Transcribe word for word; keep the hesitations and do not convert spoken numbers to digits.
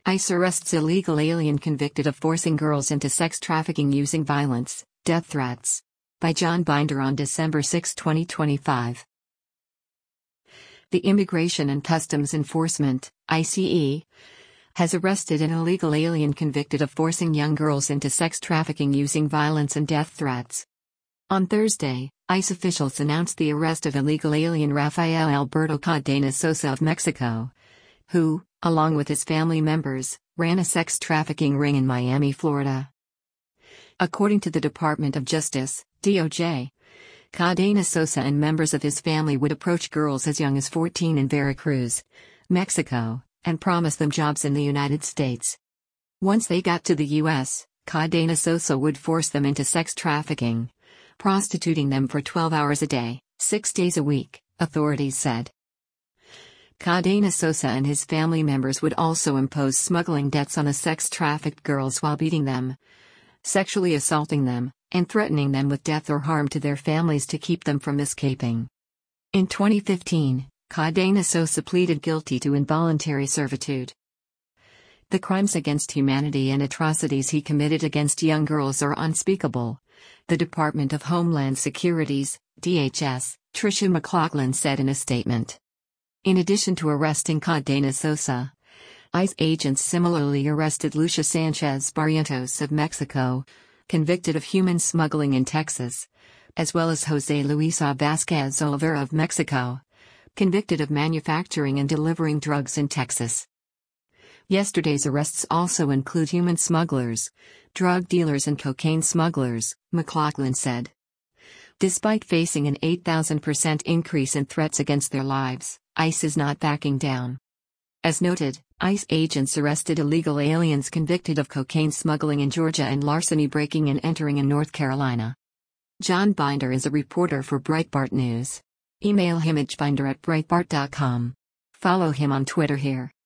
ICE arrests illegal alien convicted of forcing girls into sex trafficking using violence, death threats. By John Binder on December sixth, twenty twenty-five. The Immigration and Customs Enforcement, I C E, has arrested an illegal alien convicted of forcing young girls into sex trafficking using violence and death threats. On Thursday, ICE officials announced the arrest of illegal alien Rafael Alberto Cadena Sosa of Mexico, who, along with his family members, ran a sex trafficking ring in Miami, Florida. According to the Department of Justice, D O J, Cadena Sosa and members of his family would approach girls as young as fourteen in Veracruz, Mexico, and promise them jobs in the United States. Once they got to the U S, Cadena Sosa would force them into sex trafficking, prostituting them for twelve hours a day, six days a week, authorities said. Cadena Sosa and his family members would also impose smuggling debts on the sex-trafficked girls while beating them, sexually assaulting them, and threatening them with death or harm to their families to keep them from escaping. In twenty fifteen, Cadena Sosa pleaded guilty to involuntary servitude. The crimes against humanity and atrocities he committed against young girls are unspeakable, the Department of Homeland Security's, D H S, Tricia McLaughlin said in a statement. In addition to arresting Cadena Sosa, ICE agents similarly arrested Lucia Sanchez Barrientos of Mexico, convicted of human smuggling in Texas, as well as Jose Luisa Vasquez Oliveira of Mexico, convicted of manufacturing and delivering drugs in Texas. Yesterday's arrests also include human smugglers, drug dealers and cocaine smugglers, McLaughlin said. Despite facing an eight thousand percent increase in threats against their lives, ICE is not backing down. As noted, ICE agents arrested illegal aliens convicted of cocaine smuggling in Georgia and larceny breaking and entering in North Carolina. John Binder is a reporter for Breitbart News. Email him at binder at breitbart dot com. Follow him on Twitter here.